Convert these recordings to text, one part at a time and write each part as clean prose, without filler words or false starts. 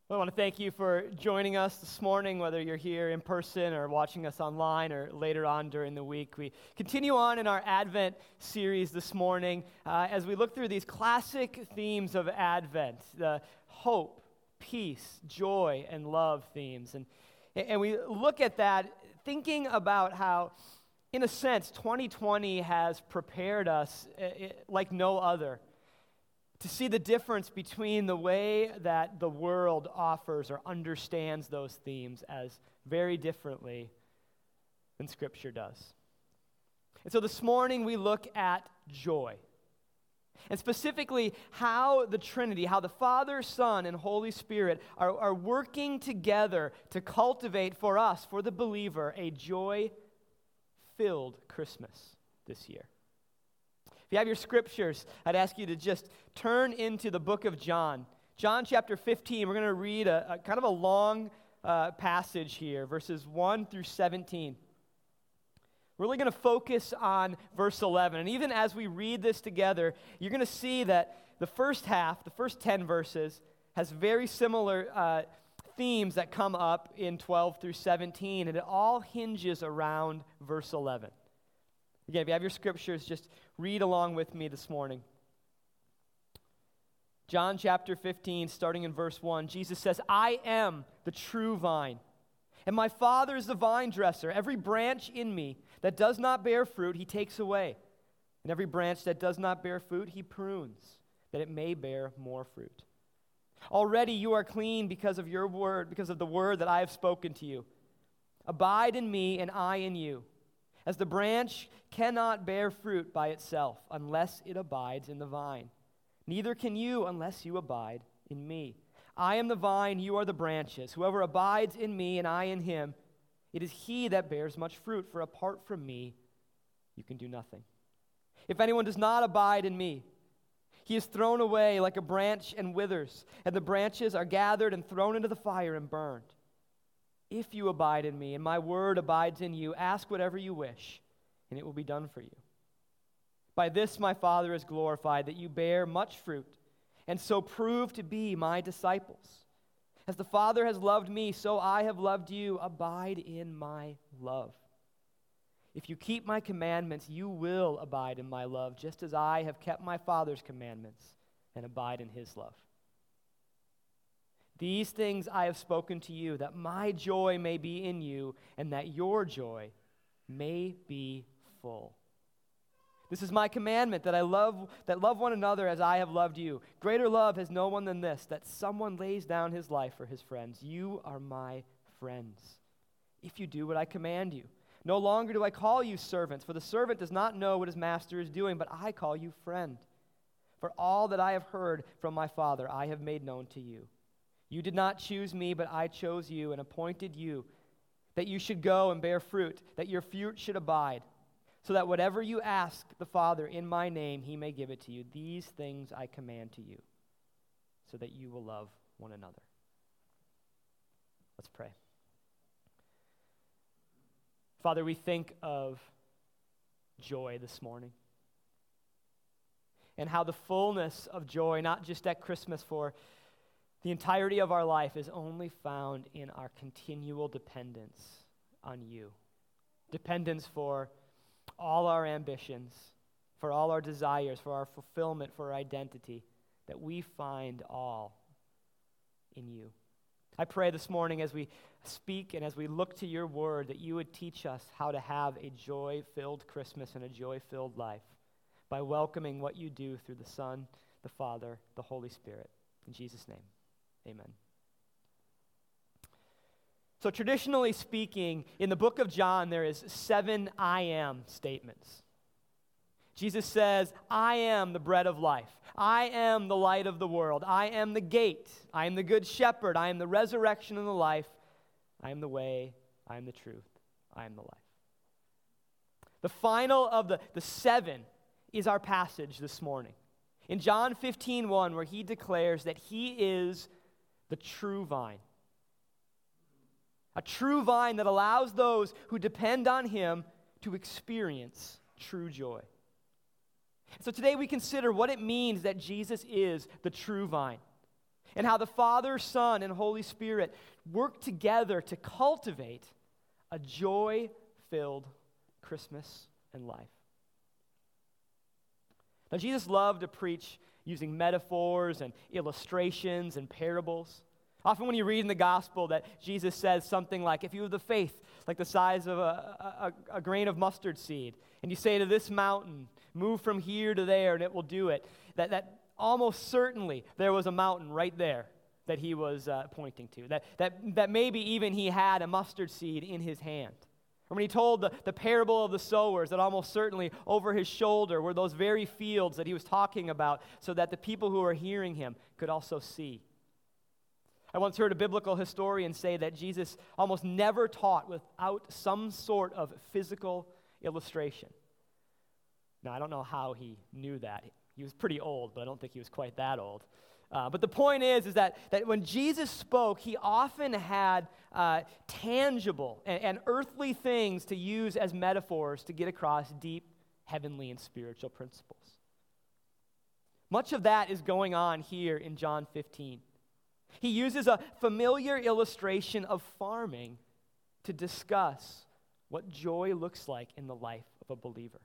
Well, I want to thank you for joining us this morning, whether you're here in person or watching us online or later on during the week. We continue on in our Advent series this morning as we look through these classic themes of Advent, the hope, peace, joy, and love themes. And we look at that thinking about how, in a sense, 2020 has prepared us like no other to see the difference between the way that the world offers or understands those themes as very differently than Scripture does. And so this morning we look at joy, and specifically how the Trinity, how the Father, Son, and Holy Spirit are working together to cultivate for us, for the believer, a joy-filled Christmas this year. If you have your scriptures, I'd ask you to just turn into the book of John. John chapter 15, we're going to read a kind of a long passage here, verses 1 through 17. We're really going to focus on verse 11. And even as we read this together, you're going to see that the first half, the first 10 verses, has very similar themes that come up in 12 through 17, and it all hinges around verse 11. Again, if you have your scriptures, just read along with me this morning. John chapter 15, starting in verse 1, Jesus says, "I am the true vine, and my Father is the vine dresser. Every branch in me that does not bear fruit, he takes away. And every branch that does not bear fruit, he prunes, that it may bear more fruit. Already you are clean because of your word, because of the word that I have spoken to you. Abide in me, and I in you. As the branch cannot bear fruit by itself unless it abides in the vine, neither can you unless you abide in me. I am the vine, you are the branches. Whoever abides in me and I in him, it is he that bears much fruit, for apart from me, you can do nothing. If anyone does not abide in me, he is thrown away like a branch and withers, and the branches are gathered and thrown into the fire and burned. If you abide in me, and my word abides in you, ask whatever you wish, and it will be done for you. By this my Father is glorified, that you bear much fruit, and so prove to be my disciples. As the Father has loved me, so I have loved you. Abide in my love. If you keep my commandments, you will abide in my love, just as I have kept my Father's commandments and abide in his love. These things I have spoken to you, that my joy may be in you, and that your joy may be full. This is my commandment, that love one another as I have loved you. Greater love has no one than this, that someone lays down his life for his friends. You are my friends, if you do what I command you. No longer do I call you servants, for the servant does not know what his master is doing, but I call you friend. For all that I have heard from my Father, I have made known to you. You did not choose me, but I chose you and appointed you, that you should go and bear fruit, that your fruit should abide, so that whatever you ask the Father in my name, he may give it to you. These things I command to you, so that you will love one another." Let's pray. Father, we think of joy this morning, and how the fullness of joy, not just at Christmas, for the entirety of our life, is only found in our continual dependence on you. Dependence for all our ambitions, for all our desires, for our fulfillment, for our identity, that we find all in you. I pray this morning as we speak and as we look to your word, that you would teach us how to have a joy-filled Christmas and a joy-filled life by welcoming what you do through the Son, the Father, the Holy Spirit. In Jesus' name. Amen. So traditionally speaking, in the book of John, there is 7 I am statements. Jesus says, I am the bread of life. I am the light of the world. I am the gate. I am the good shepherd. I am the resurrection and the life. I am the way. I am the truth. I am the life. The final of the 7 is our passage this morning. In John 15:1, where he declares that he is the true vine. A true vine that allows those who depend on him to experience true joy. So today we consider what it means that Jesus is the true vine. and how the Father, Son, and Holy Spirit work together to cultivate a joy-filled Christmas and life. Now, Jesus loved to preach using metaphors and illustrations and parables. Often when you read in the gospel that Jesus says something like, if you have the faith like the size of a grain of mustard seed, and you say to this mountain, move from here to there, and it will do it, that almost certainly there was a mountain right there that he was pointing to, that maybe even he had a mustard seed in his hand. Or when he told the parable of the sowers, that almost certainly over his shoulder were those very fields that he was talking about, so that the people who were hearing him could also see. I once heard a biblical historian say that Jesus almost never taught without some sort of physical illustration. Now, I don't know how he knew that. He was pretty old, but I don't think he was quite that old. But the point is that when Jesus spoke, he often had tangible and earthly things to use as metaphors to get across deep heavenly and spiritual principles. Much of that is going on here in John 15. He uses a familiar illustration of farming to discuss what joy looks like in the life of a believer.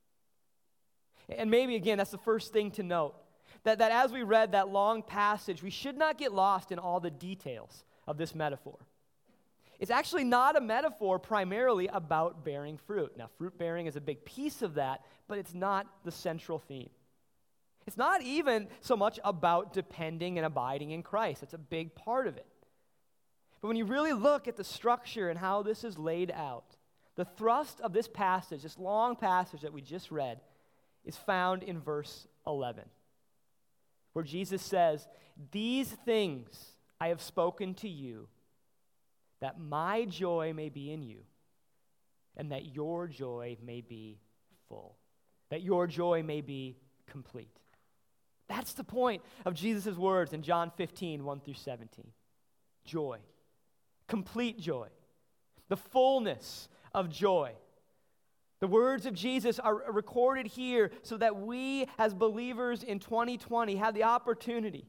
And maybe, again, that's the first thing to note, that as we read that long passage, we should not get lost in all the details of this metaphor. It's actually not a metaphor primarily about bearing fruit. Now, fruit bearing is a big piece of that, but it's not the central theme. It's not even so much about depending and abiding in Christ. It's a big part of it. But when you really look at the structure and how this is laid out, the thrust of this passage, this long passage that we just read, is found in verse 11, where Jesus says, "These things I have spoken to you, that my joy may be in you, and that your joy may be full," that your joy may be complete. That's the point of Jesus' words in John 15, 1 through 17. Joy. Complete joy. The fullness of joy. The words of Jesus are recorded here so that we as believers in 2020 have the opportunity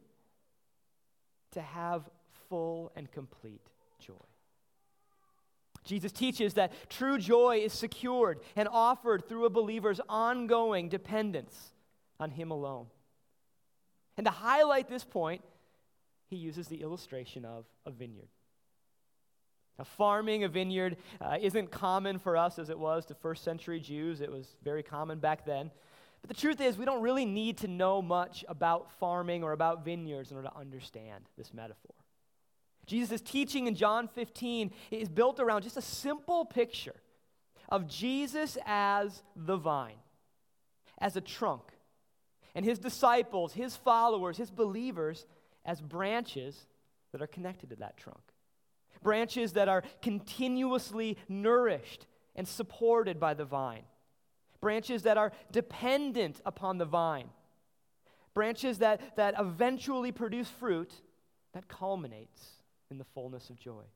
to have full and complete joy. Jesus teaches that true joy is secured and offered through a believer's ongoing dependence on him alone. And to highlight this point, he uses the illustration of a vineyard. Now, farming a vineyard isn't common for us as it was to first century Jews. It was very common back then. But the truth is, we don't really need to know much about farming or about vineyards in order to understand this metaphor. Jesus' teaching in John 15 is built around just a simple picture of Jesus as the vine, as a trunk, and his disciples, his followers, his believers as branches that are connected to that trunk. Branches that are continuously nourished and supported by the vine. Branches that are dependent upon the vine. Branches that eventually produce fruit that culminates in the fullness of joy.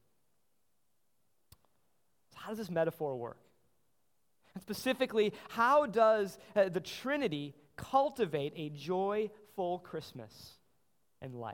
So how does this metaphor work? And specifically, how does the Trinity cultivate a joyful Christmas and life?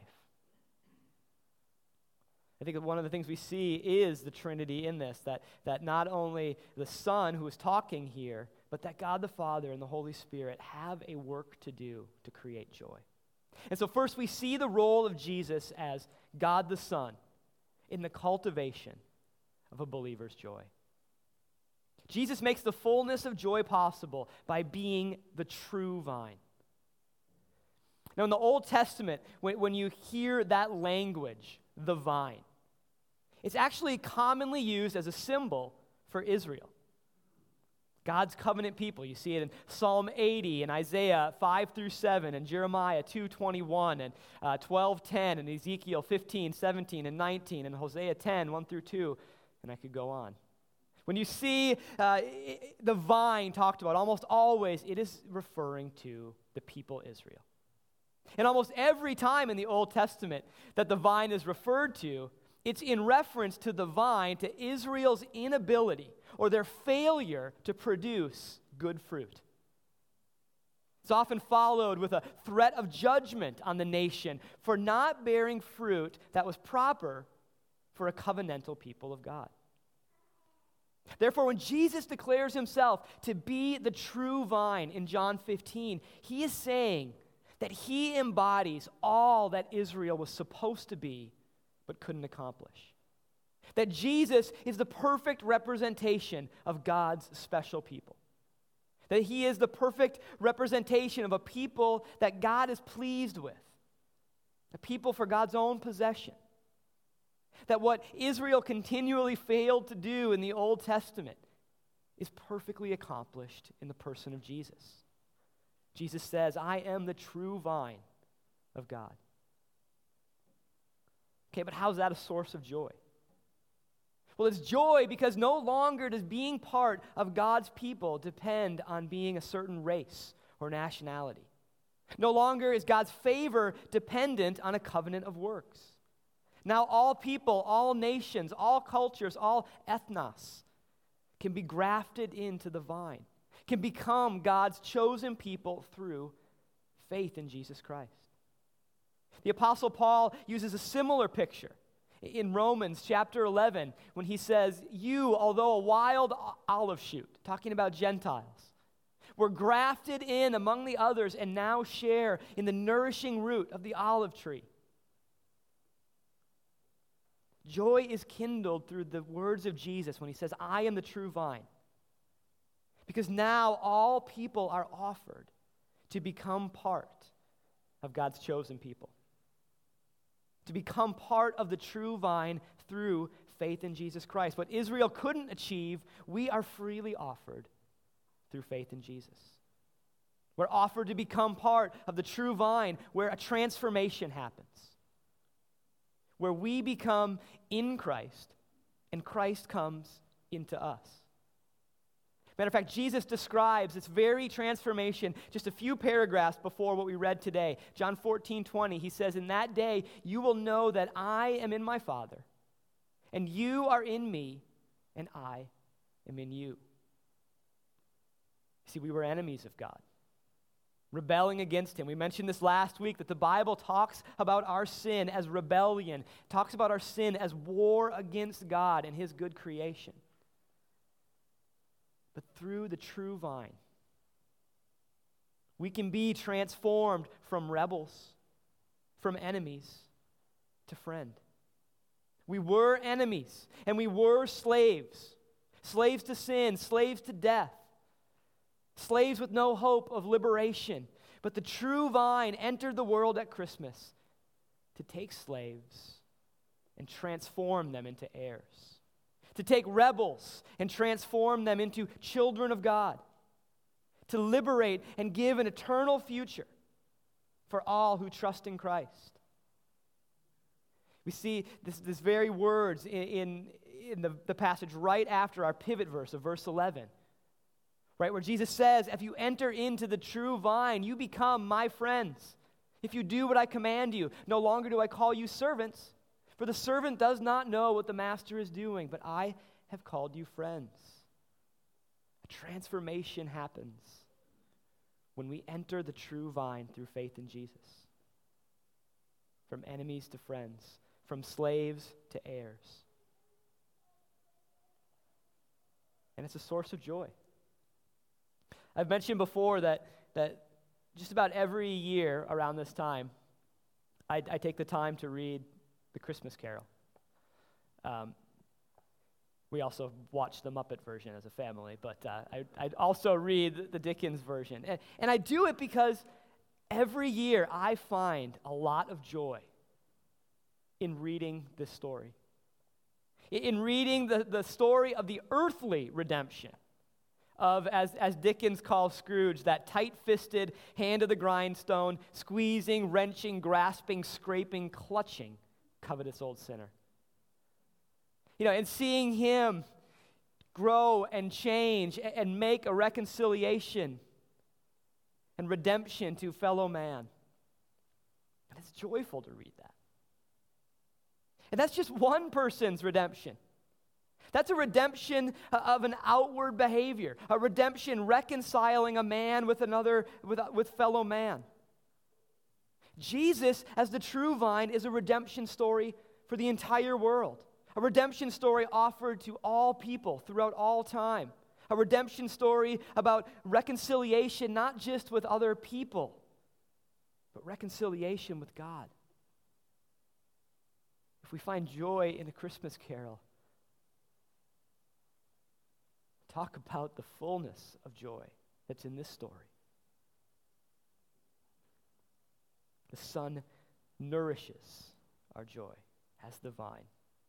I think that one of the things we see is the Trinity in this, that not only the Son who is talking here, but that God the Father and the Holy Spirit have a work to do to create joy. And so first we see the role of Jesus as God the Son in the cultivation of a believer's joy. Jesus makes the fullness of joy possible by being the true vine. Now, in the Old Testament, when you hear that language, the vine, it's actually commonly used as a symbol for Israel. God's covenant people. You see it in Psalm 80 and Isaiah 5 through 7 and Jeremiah 2:21 and 12:10 and Ezekiel 15, 17 and 19 and Hosea 10, 1 through 2, and I could go on. When you see the vine talked about, almost always it is referring to the people Israel. And almost every time in the Old Testament that the vine is referred to, it's in reference to the vine, to Israel's inability or their failure to produce good fruit. It's often followed with a threat of judgment on the nation for not bearing fruit that was proper for a covenantal people of God. Therefore, when Jesus declares himself to be the true vine in John 15, he is saying that he embodies all that Israel was supposed to be but couldn't accomplish. That Jesus is the perfect representation of God's special people. That he is the perfect representation of a people that God is pleased with, a people for God's own possession. That what Israel continually failed to do in the Old Testament is perfectly accomplished in the person of Jesus. Jesus says, I am the true vine of God. Okay, but how's that a source of joy? Well, it's joy because no longer does being part of God's people depend on being a certain race or nationality. No longer is God's favor dependent on a covenant of works. Now all people, all nations, all cultures, all ethnos can be grafted into the vine, can become God's chosen people through faith in Jesus Christ. The Apostle Paul uses a similar picture in Romans chapter 11 when he says, you, although a wild olive shoot, talking about Gentiles, were grafted in among the others and now share in the nourishing root of the olive tree. Joy is kindled through the words of Jesus when he says, I am the true vine. Because now all people are offered to become part of God's chosen people. To become part of the true vine through faith in Jesus Christ. What Israel couldn't achieve, we are freely offered through faith in Jesus. We're offered to become part of the true vine where a transformation happens. Where we become in Christ and Christ comes into us. Matter of fact, Jesus describes this very transformation just a few paragraphs before what we read today. John 14:20, he says, in that day you will know that I am in my Father, and you are in me, and I am in you. See, we were enemies of God, rebelling against him. We mentioned this last week that the Bible talks about our sin as rebellion, talks about our sin as war against God and his good creation. But through the true vine, we can be transformed from rebels, from enemies, to friend. We were enemies, and we were slaves. Slaves to sin, slaves to death. Slaves with no hope of liberation. But the true vine entered the world at Christmas to take slaves and transform them into heirs. To take rebels and transform them into children of God. To liberate and give an eternal future for all who trust in Christ. We see this very words in the passage right after our pivot verse of verse 11. Right, where Jesus says, if you enter into the true vine, you become my friends. If you do what I command you, no longer do I call you servants, for the servant does not know what the master is doing, but I have called you friends. A transformation happens when we enter the true vine through faith in Jesus. From enemies to friends, from slaves to heirs. And it's a source of joy. I've mentioned before that just about every year around this time, I take the time to read the Christmas Carol. We also watch the Muppet version as a family, but I also read the Dickens version. And I do it because every year I find a lot of joy in reading this story. In reading the story of the earthly redemption of, as Dickens calls Scrooge, that tight-fisted, hand of the grindstone, squeezing, wrenching, grasping, scraping, clutching, covetous old sinner. And seeing him grow and change and make a reconciliation and redemption to fellow man. And it's joyful to read that. And that's just one person's redemption. That's a redemption of an outward behavior, a redemption reconciling a man with another, with fellow man. Jesus, as the true vine, is a redemption story for the entire world, a redemption story offered to all people throughout all time, a redemption story about reconciliation not just with other people, but reconciliation with God. If we find joy in a Christmas carol, talk about the fullness of joy that's in this story. The Son nourishes our joy as the vine.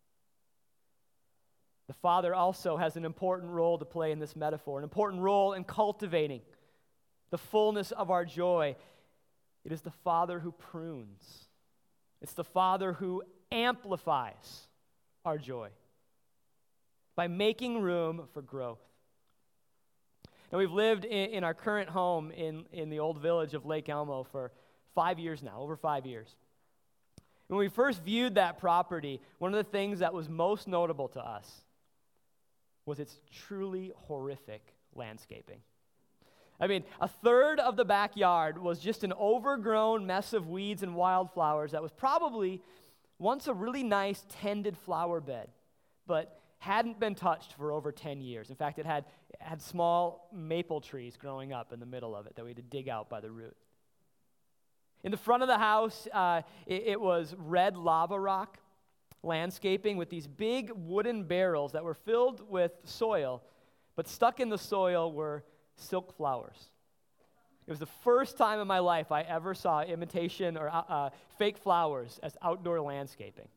The Father also has an important role to play in this metaphor, an important role in cultivating the fullness of our joy. It is the Father who prunes. It's the Father who amplifies our joy by making room for growth. Now, we've lived in our current home in the old village of Lake Elmo for 5 years now, over 5 years. When we first viewed that property, one of the things that was most notable to us was its truly horrific landscaping. I mean, a third of the backyard was just an overgrown mess of weeds and wildflowers that was probably once a really nice tended flower bed, but hadn't been touched for over 10 years. In fact, it had small maple trees growing up in the middle of it that we had to dig out by the root. In the front of the house, it was red lava rock landscaping with these big wooden barrels that were filled with soil, but stuck in the soil were silk flowers. It was the first time in my life I ever saw imitation or fake flowers as outdoor landscaping.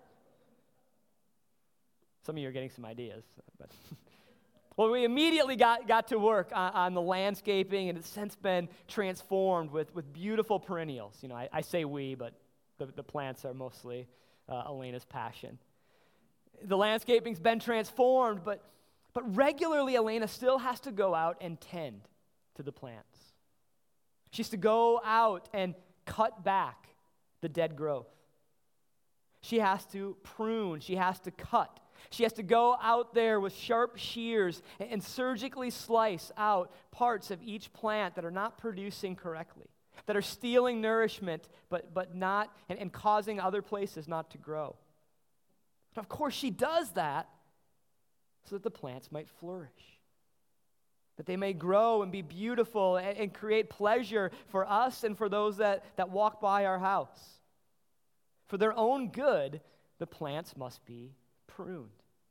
Some of you are getting some ideas. But well, we immediately got to work on the landscaping, and it's since been transformed with beautiful perennials. You know, I say we, but the plants are mostly Elena's passion. The landscaping's been transformed, but regularly Elena still has to go out and tend to the plants. She has to go out and cut back the dead growth. She has to prune. She has to cut. She has to go out there with sharp shears and surgically slice out parts of each plant that are not producing correctly, that are stealing nourishment but not, and causing other places not to grow. But of course, she does that so that the plants might flourish, that they may grow and be beautiful and create pleasure for us and for those that walk by our house. For their own good, the plants must be pruned.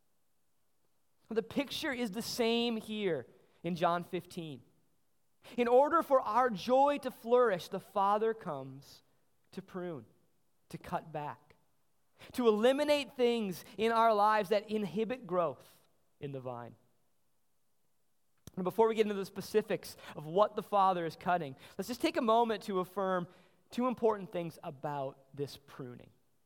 The picture is the same here in John 15. In order for our joy to flourish, the Father comes to prune, to cut back, to eliminate things in our lives that inhibit growth in the vine. And before we get into the specifics of what the Father is cutting, let's just take a moment to affirm two important things about this pruning.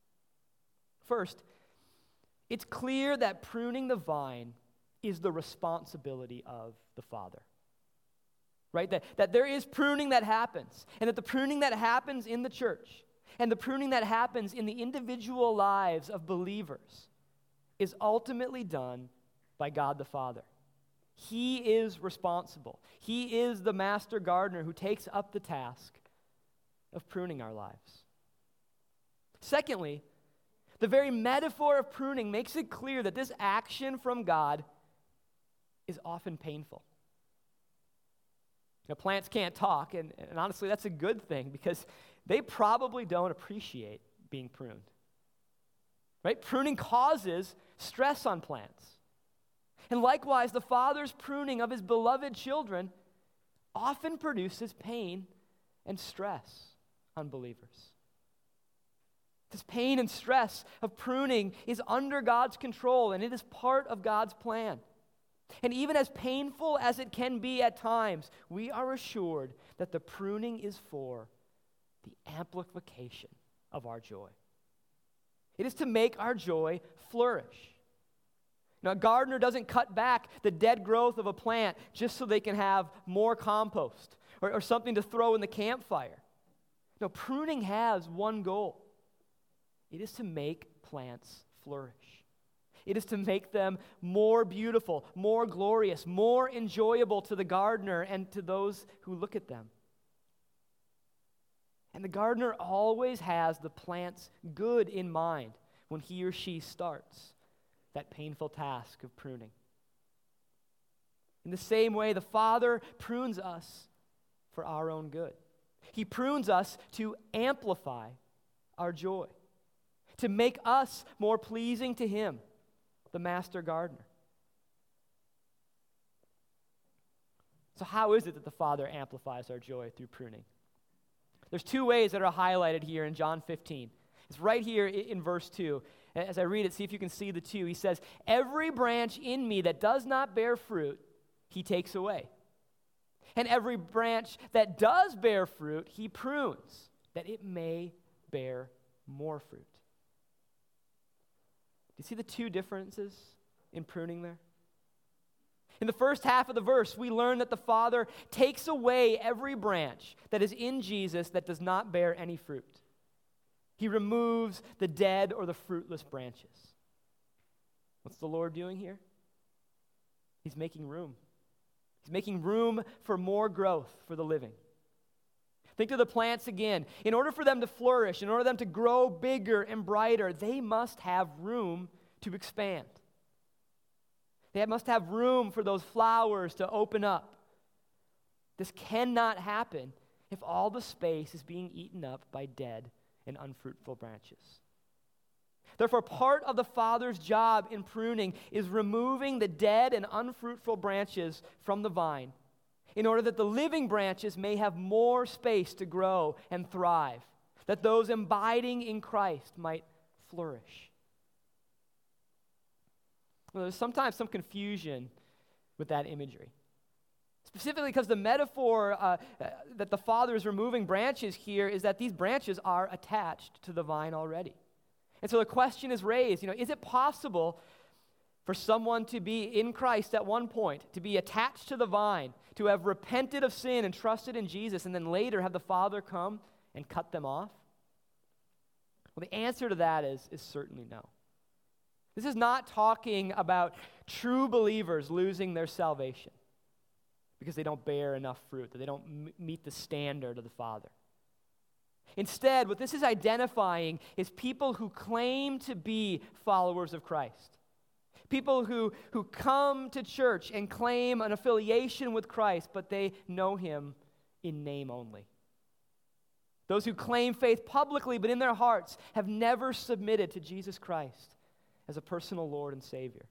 First, it's clear that pruning the vine is the responsibility of the Father. Right? That there is pruning that happens, and that the pruning that happens in the church and the pruning that happens in the individual lives of believers is ultimately done by God the Father. He is responsible. He is the master gardener who takes up the task of pruning our lives. Secondly, the very metaphor of pruning makes it clear that this action from God is often painful. You know, plants can't talk, and honestly, that's a good thing because they probably don't appreciate being pruned. Right? Pruning causes stress on plants. And likewise, the Father's pruning of his beloved children often produces pain and stress on believers. This pain and stress of pruning is under God's control, and it is part of God's plan. And even as painful as it can be at times, we are assured that the pruning is for the amplification of our joy. It is to make our joy flourish. Now, a gardener doesn't cut back the dead growth of a plant just so they can have more compost or something to throw in the campfire. No, pruning has one goal. It is to make plants flourish. It is to make them more beautiful, more glorious, more enjoyable to the gardener and to those who look at them. And the gardener always has the plant's good in mind when he or she starts that painful task of pruning. In the same way, the Father prunes us for our own good. He prunes us to amplify our joy, to make us more pleasing to Him, the Master Gardener. So how is it that the Father amplifies our joy through pruning? There's two ways that are highlighted here in John 15. It's right here in verse 2. As I read it, see if you can see the two. He says, "Every branch in me that does not bear fruit, He takes away. And every branch that does bear fruit, He prunes, that it may bear more fruit." Do you see the two differences in pruning there? In the first half of the verse, we learn that the Father takes away every branch that is in Jesus that does not bear any fruit. He removes the dead or the fruitless branches. What's the Lord doing here? He's making room. He's making room for more growth for the living. Think of the plants again. In order for them to flourish, in order for them to grow bigger and brighter, they must have room to expand. They must have room for those flowers to open up. This cannot happen if all the space is being eaten up by dead and unfruitful branches. Therefore, part of the Father's job in pruning is removing the dead and unfruitful branches from the vine in order that the living branches may have more space to grow and thrive, that those abiding in Christ might flourish. Well, there's sometimes some confusion with that imagery. Specifically because the metaphor that the Father is removing branches here is that these branches are attached to the vine already. And so the question is raised, is it possible for someone to be in Christ at one point, to be attached to the vine, to have repented of sin and trusted in Jesus, and then later have the Father come and cut them off? Well, the answer to that is certainly no. This is not talking about true believers losing their salvation because they don't bear enough fruit, that they don't meet the standard of the Father. Instead, what this is identifying is people who claim to be followers of Christ. People who come to church and claim an affiliation with Christ, but they know Him in name only. Those who claim faith publicly, but in their hearts have never submitted to Jesus Christ as a personal Lord and Savior.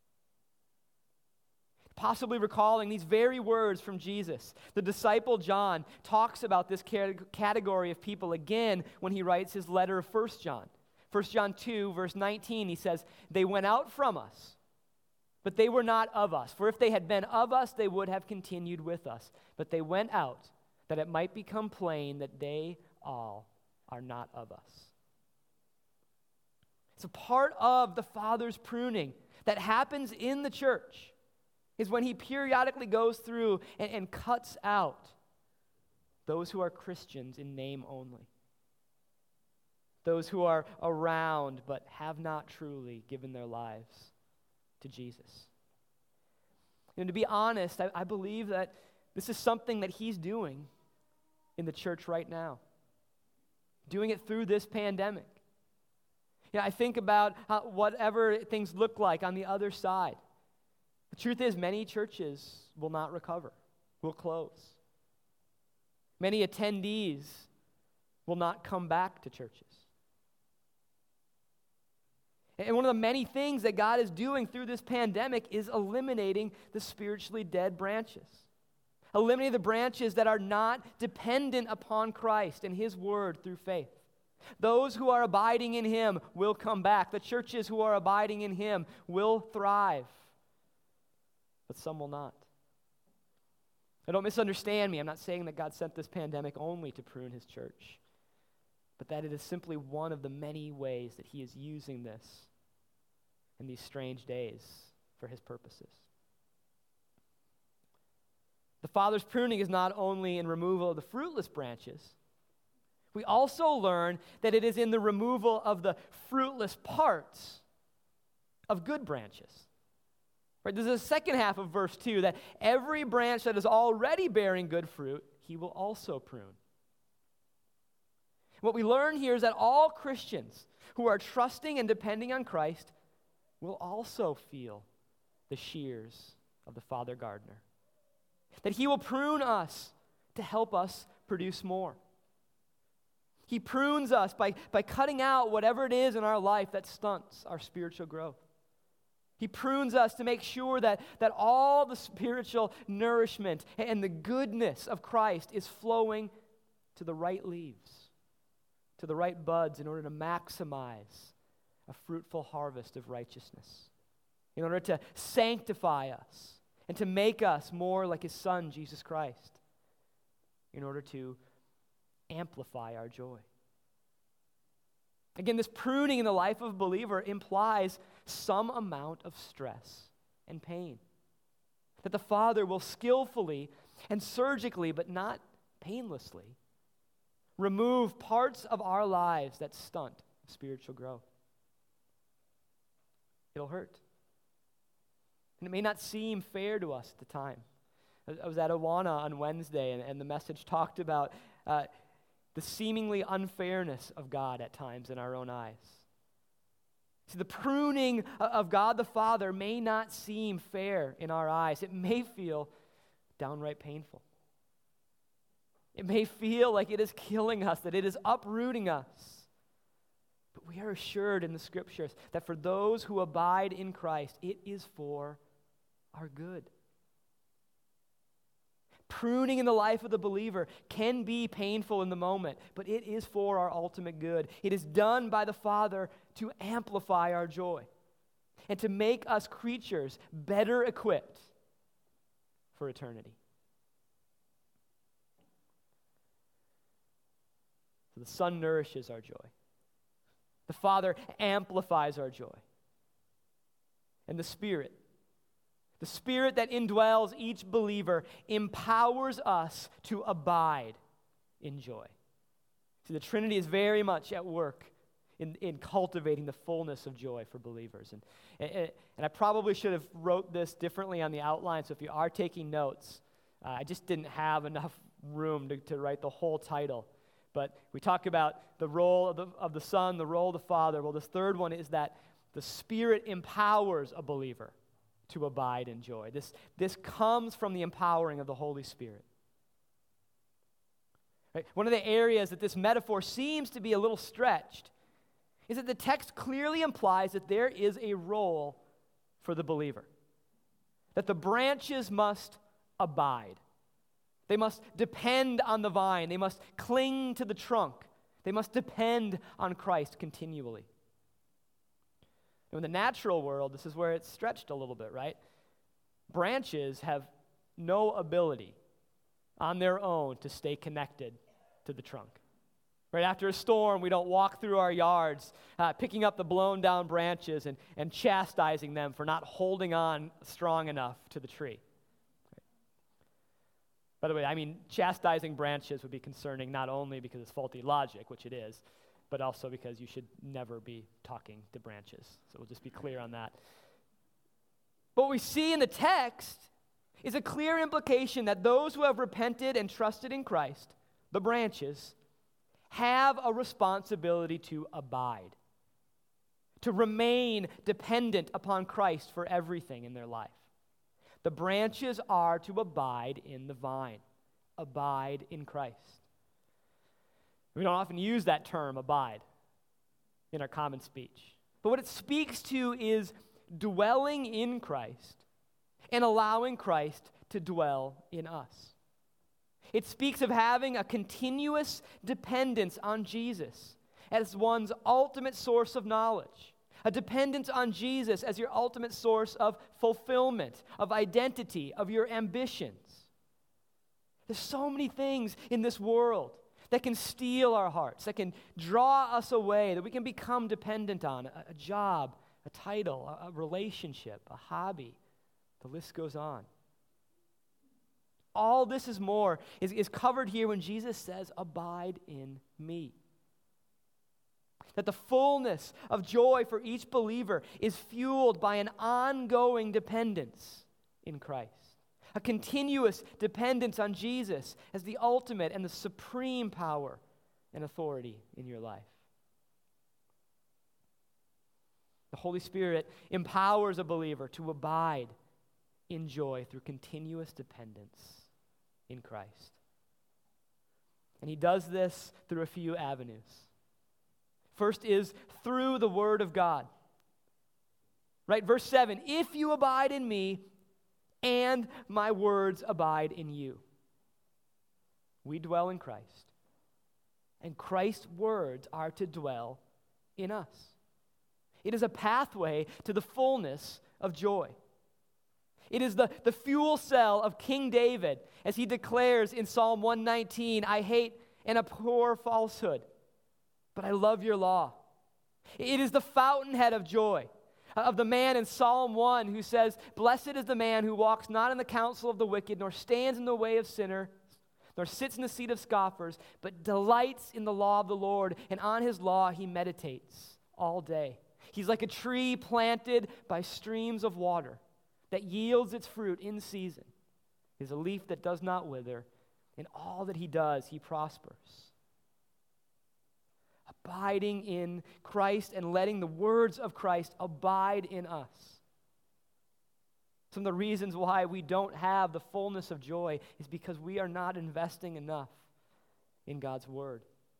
Possibly recalling these very words from Jesus, the disciple John talks about this category of people again when he writes his letter of 1 John. 1 John 2, verse 19, he says, "They went out from us, but they were not of us. For if they had been of us, they would have continued with us. But they went out, that it might become plain that they all are not of us." It's a part of the Father's pruning that happens in the church is when He periodically goes through and cuts out those who are Christians in name only. Those who are around but have not truly given their lives to Jesus. And to be honest, I believe that this is something that He's doing in the church right now. Doing it through this pandemic. I think about whatever things look like on the other side. The truth is, many churches will not recover, will close. Many attendees will not come back to churches. And one of the many things that God is doing through this pandemic is eliminating the spiritually dead branches. Eliminating the branches that are not dependent upon Christ and His word through faith. Those who are abiding in Him will come back. The churches who are abiding in Him will thrive. But some will not. Now, don't misunderstand me. I'm not saying that God sent this pandemic only to prune His church, but that it is simply one of the many ways that He is using this in these strange days for His purposes. The Father's pruning is not only in removal of the fruitless branches. We also learn that it is in the removal of the fruitless parts of good branches. Right? There's a second half of verse 2 that every branch that is already bearing good fruit, he will also prune. What we learn here is that all Christians who are trusting and depending on Christ will also feel the shears of the Father Gardener. That he will prune us to help us produce more. He prunes us by cutting out whatever it is in our life that stunts our spiritual growth. He prunes us to make sure that all the spiritual nourishment and the goodness of Christ is flowing to the right leaves, to the right buds, in order to maximize a fruitful harvest of righteousness, in order to sanctify us and to make us more like his Son, Jesus Christ, in order to amplify our joy. Again, this pruning in the life of a believer implies some amount of stress and pain. That the Father will skillfully and surgically, but not painlessly, remove parts of our lives that stunt spiritual growth. It'll hurt. And it may not seem fair to us at the time. I was at Awana on Wednesday, and the message talked about the seemingly unfairness of God at times in our own eyes. See, the pruning of God the Father may not seem fair in our eyes. It may feel downright painful. It may feel like it is killing us, that it is uprooting us. But we are assured in the Scriptures that for those who abide in Christ, it is for our good. Pruning in the life of the believer can be painful in the moment, but it is for our ultimate good. It is done by the Father to amplify our joy and to make us creatures better equipped for eternity. So the Son nourishes our joy. The Father amplifies our joy. And the Spirit that indwells each believer empowers us to abide in joy. See, the Trinity is very much at work in cultivating the fullness of joy for believers. And I probably should have wrote this differently on the outline, so if you are taking notes, I just didn't have enough room to write the whole title. But we talk about the role of the Son, the role of the Father. Well, this third one is that the Spirit empowers a believer to abide in joy. This comes from the empowering of the Holy Spirit. Right? One of the areas that this metaphor seems to be a little stretched is that the text clearly implies that there is a role for the believer. That the branches must abide. They must depend on the vine. They must cling to the trunk. They must depend on Christ continually. In the natural world, this is where it's stretched a little bit, right? Branches have no ability on their own to stay connected to the trunk. Right after a storm, we don't walk through our yards picking up the blown down branches and chastising them for not holding on strong enough to the tree. By the way, I mean, chastising branches would be concerning not only because it's faulty logic, which it is, but also because you should never be talking to branches. So we'll just be clear on that. But what we see in the text is a clear implication that those who have repented and trusted in Christ, the branches, have a responsibility to abide, to remain dependent upon Christ for everything in their life. The branches are to abide in the vine, abide in Christ. We don't often use that term, abide, in our common speech. But what it speaks to is dwelling in Christ and allowing Christ to dwell in us. It speaks of having a continuous dependence on Jesus as one's ultimate source of knowledge, a dependence on Jesus as your ultimate source of fulfillment, of identity, of your ambitions. There's so many things in this world that can steal our hearts, that can draw us away, that we can become dependent on. A job, a title, a relationship, a hobby. The list goes on. All this is more, is covered here when Jesus says, abide in me. that the fullness of joy for each believer is fueled by an ongoing dependence in Christ, a continuous dependence on Jesus as the ultimate and the supreme power and authority in your life. The Holy Spirit empowers a believer to abide in joy through continuous dependence in Christ. And he does this through a few avenues. First is through the Word of God. Right, verse 7, if you abide in me and my words abide in you. We dwell in Christ, and Christ's words are to dwell in us. It is a pathway to the fullness of joy. It is the fuel cell of King David as he declares in Psalm 119, I hate and abhor falsehood, but I love your law. It is the fountainhead of joy of the man in Psalm 1 who says, blessed is the man who walks not in the counsel of the wicked, nor stands in the way of sinners, nor sits in the seat of scoffers, but delights in the law of the Lord, and on his law he meditates all day. He's like a tree planted by streams of water that yields its fruit in season. He's a leaf that does not wither. In all that he does, he prospers. Abiding in Christ and letting the words of Christ abide in us. Some of the reasons why we don't have the fullness of joy is because we are not investing enough in God's word.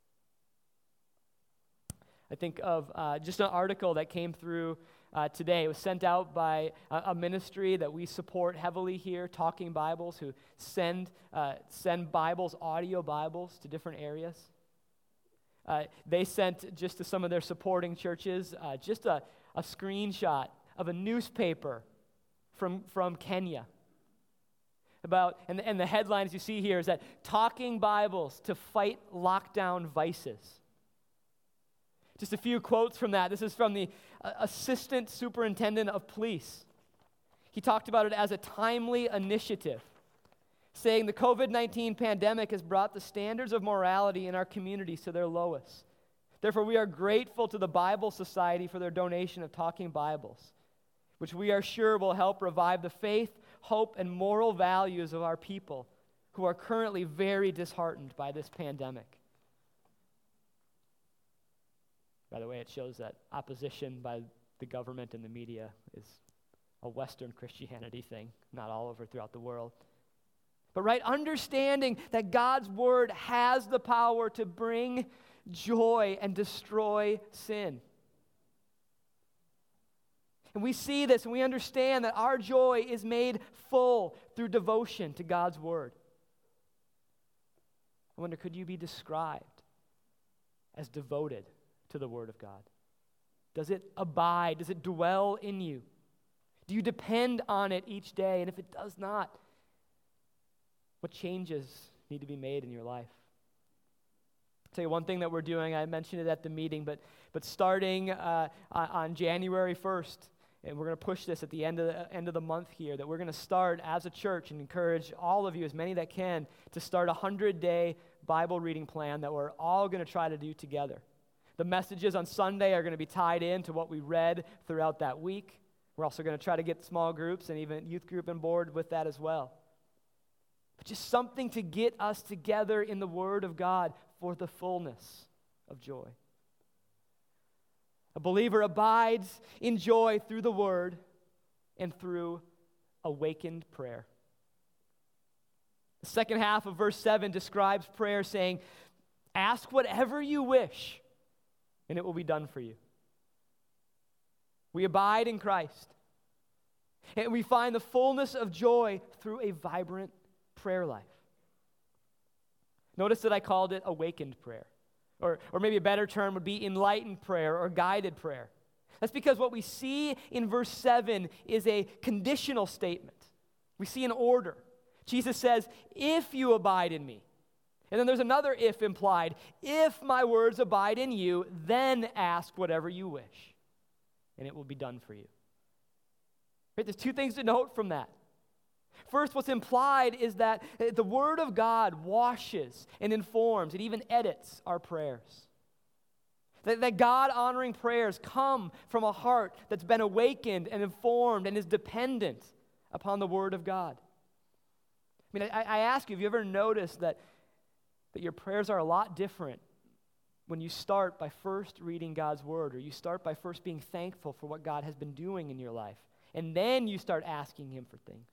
I think of just an article that came through today. It was sent out by a ministry that we support heavily here, Talking Bibles, who send Bibles, audio Bibles, to different areas. They sent just to some of their supporting churches just a screenshot of a newspaper from Kenya. And the headlines you see here is that Talking Bibles to fight lockdown vices. Just a few quotes from that. This is from the Assistant Superintendent of Police. He talked about it as a timely initiative, saying the COVID-19 pandemic has brought the standards of morality in our communities to their lowest. Therefore, we are grateful to the Bible Society for their donation of Talking Bibles, which we are sure will help revive the faith, hope, and moral values of our people who are currently very disheartened by this pandemic. By the way, it shows that opposition by the government and the media is a Western Christianity thing, not all over throughout the world. But right, understanding that God's word has the power to bring joy and destroy sin. And we see this and we understand that our joy is made full through devotion to God's word. I wonder, could you be described as devoted to the word of God? Does it abide? Does it dwell in you? Do you depend on it each day? And if it does not, what changes need to be made in your life? I'll tell you one thing that we're doing. I mentioned it at the meeting, but starting on January 1st, and we're going to push this at the end of the month here, that we're going to start as a church and encourage all of you, as many that can, to start a 100-day Bible reading plan that we're all going to try to do together. The messages on Sunday are going to be tied in to what we read throughout that week. We're also going to try to get small groups and even youth group on board with that as well. But just something to get us together in the Word of God for the fullness of joy. A believer abides in joy through the Word and through awakened prayer. The second half of verse 7 describes prayer saying, ask whatever you wish, and it will be done for you. We abide in Christ, and we find the fullness of joy through a vibrant prayer life. Notice that I called it awakened prayer, or maybe a better term would be enlightened prayer or guided prayer. That's because what we see in verse 7 is a conditional statement. We see an order. Jesus says, if you abide in me. And then there's another if implied. If my words abide in you, then ask whatever you wish, and it will be done for you. Right? There's two things to note from that. First, what's implied is that the Word of God washes and informs and even edits our prayers. That God-honoring prayers come from a heart that's been awakened and informed and is dependent upon the Word of God. I mean, I ask you, have you ever noticed that your prayers are a lot different when you start by first reading God's Word, or you start by first being thankful for what God has been doing in your life, and then you start asking Him for things?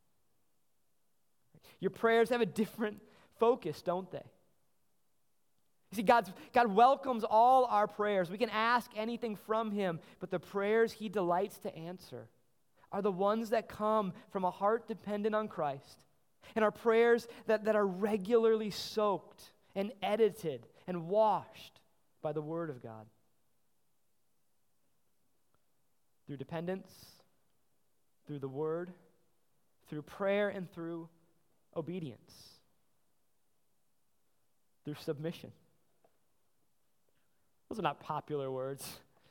Your prayers have a different focus, don't they? You see, God welcomes all our prayers. We can ask anything from Him, but the prayers He delights to answer are the ones that come from a heart dependent on Christ, and are prayers that are regularly soaked and edited and washed by the Word of God. Through dependence, through the Word, through prayer, and through obedience, through submission. Those are not popular words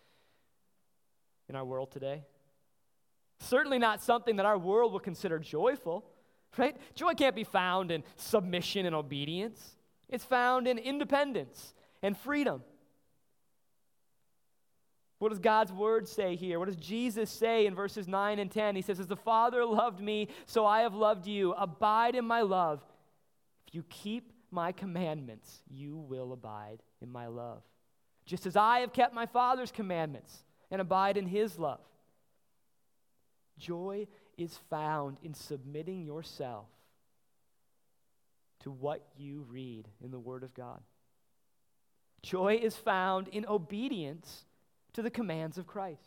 in our world today. Certainly not something that our world will consider joyful, right? Joy can't be found in submission and obedience. It's found in independence and freedom. What does God's Word say here? What does Jesus say in verses 9 and 10? He says, "As the Father loved me, so I have loved you. Abide in my love. If you keep my commandments, you will abide in my love. Just as I have kept my Father's commandments and abide in His love." Joy is found in submitting yourself to what you read in the Word of God. Joy is found in obedience to the commands of Christ.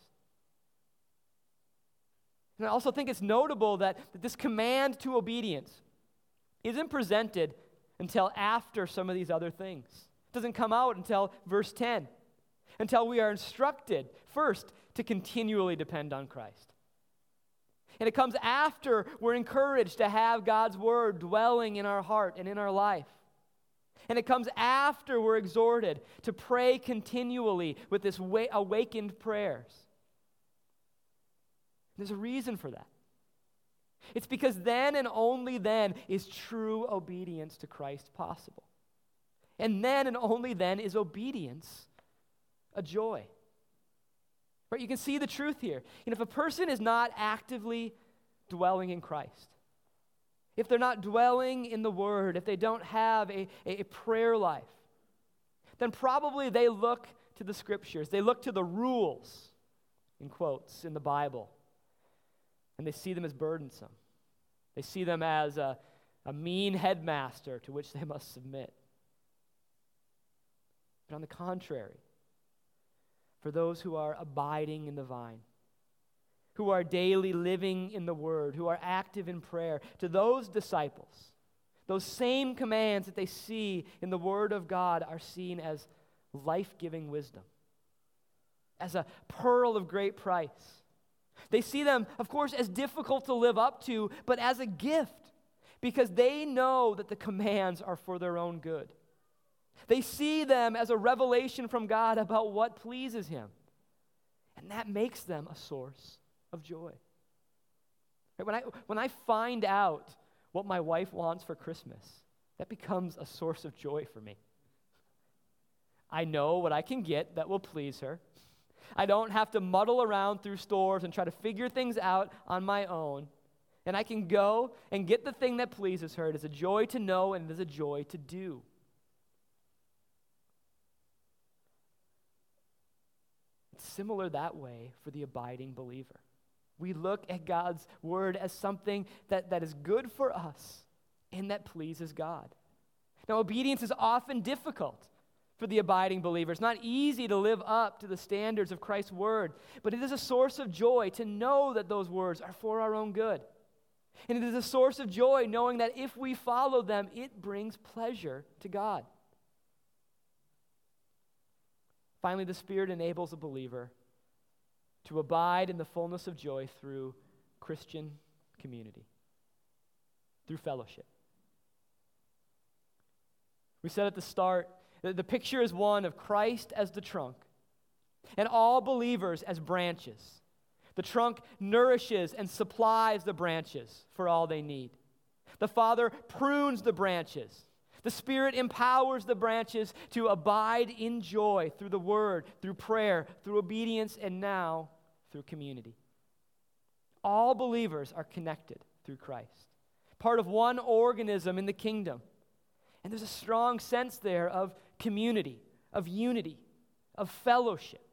And I also think it's notable that this command to obedience isn't presented until after some of these other things. It doesn't come out until verse 10, until we are instructed first to continually depend on Christ. And it comes after we're encouraged to have God's Word dwelling in our heart and in our life. And it comes after we're exhorted to pray continually with this awakened prayers. There's a reason for that. It's because then and only then is true obedience to Christ possible. And then and only then is obedience a joy. Right? You can see the truth here. And if a person is not actively dwelling in Christ, if they're not dwelling in the Word, if they don't have a prayer life, then probably they look to the Scriptures. They look to the rules, in quotes, in the Bible, and they see them as burdensome. They see them as a mean headmaster to which they must submit. But on the contrary, for those who are abiding in the vine, who are daily living in the Word, who are active in prayer, to those disciples, those same commands that they see in the Word of God are seen as life-giving wisdom, as a pearl of great price. They see them, of course, as difficult to live up to, but as a gift, because they know that the commands are for their own good. They see them as a revelation from God about what pleases Him, and that makes them a source of joy. When I find out what my wife wants for Christmas, that becomes a source of joy for me. I know what I can get that will please her. I don't have to muddle around through stores and try to figure things out on my own. And I can go and get the thing that pleases her. It is a joy to know, and it is a joy to do. It's similar that way for the abiding believer. We look at God's Word as something that is good for us and that pleases God. Now, obedience is often difficult for the abiding believer. It's not easy to live up to the standards of Christ's Word, but it is a source of joy to know that those words are for our own good. And it is a source of joy knowing that if we follow them, it brings pleasure to God. Finally, the Spirit enables a believer to abide in the fullness of joy through Christian community, through fellowship. We said at the start that the picture is one of Christ as the trunk and all believers as branches. The trunk nourishes and supplies the branches for all they need. The Father prunes the branches. The Spirit empowers the branches to abide in joy through the Word, through prayer, through obedience, and now through community. All believers are connected through Christ, part of one organism in the kingdom. And there's a strong sense there of community, of unity, of fellowship.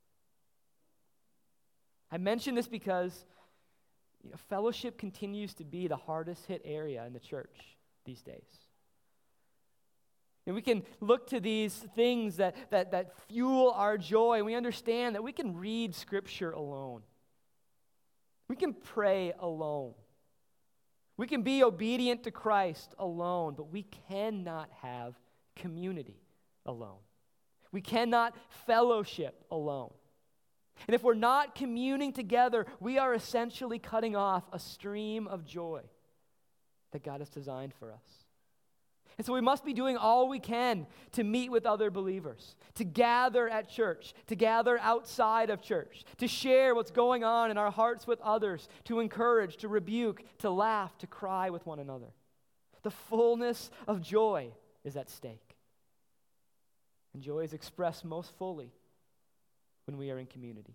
I mention this because fellowship continues to be the hardest hit area in the church these days. And we can look to these things that fuel our joy, and we understand that we can read Scripture alone. We can pray alone. We can be obedient to Christ alone, but we cannot have community alone. We cannot fellowship alone. And if we're not communing together, we are essentially cutting off a stream of joy that God has designed for us. And so we must be doing all we can to meet with other believers, to gather at church, to gather outside of church, to share what's going on in our hearts with others, to encourage, to rebuke, to laugh, to cry with one another. The fullness of joy is at stake. And joy is expressed most fully when we are in community.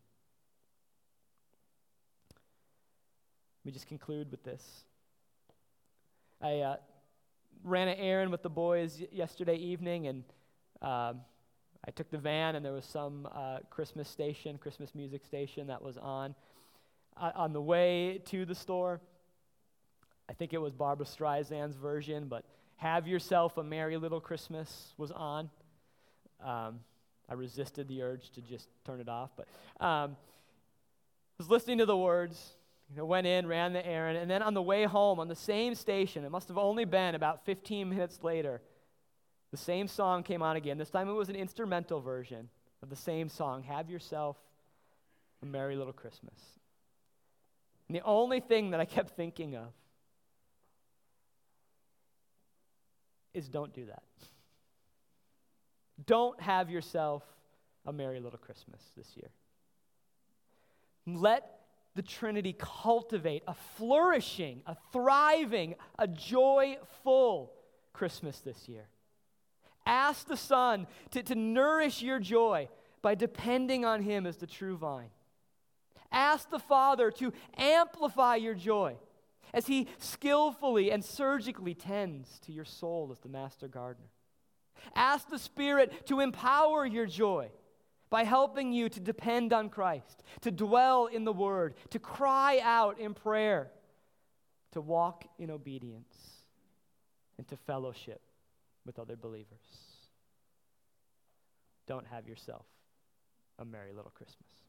Let me just conclude with this. I ran an errand with the boys yesterday evening, and I took the van, and there was some Christmas music station that was on. On the way to the store, I think it was Barbra Streisand's version, but Have Yourself a Merry Little Christmas was on. I resisted the urge to just turn it off, but was listening to the words, went in, ran the errand, and then on the way home, on the same station, it must have only been about 15 minutes later, the same song came on again. This time it was an instrumental version of the same song, Have Yourself a Merry Little Christmas. And the only thing that I kept thinking of is don't do that. Don't have yourself a merry little Christmas this year. Let the Trinity cultivate a flourishing, a thriving, a joyful Christmas this year. Ask the Son to nourish your joy by depending on Him as the true vine. Ask the Father to amplify your joy as He skillfully and surgically tends to your soul as the master gardener. Ask the Spirit to empower your joy by helping you to depend on Christ, to dwell in the Word, to cry out in prayer, to walk in obedience, and to fellowship with other believers. Don't have yourself a merry little Christmas.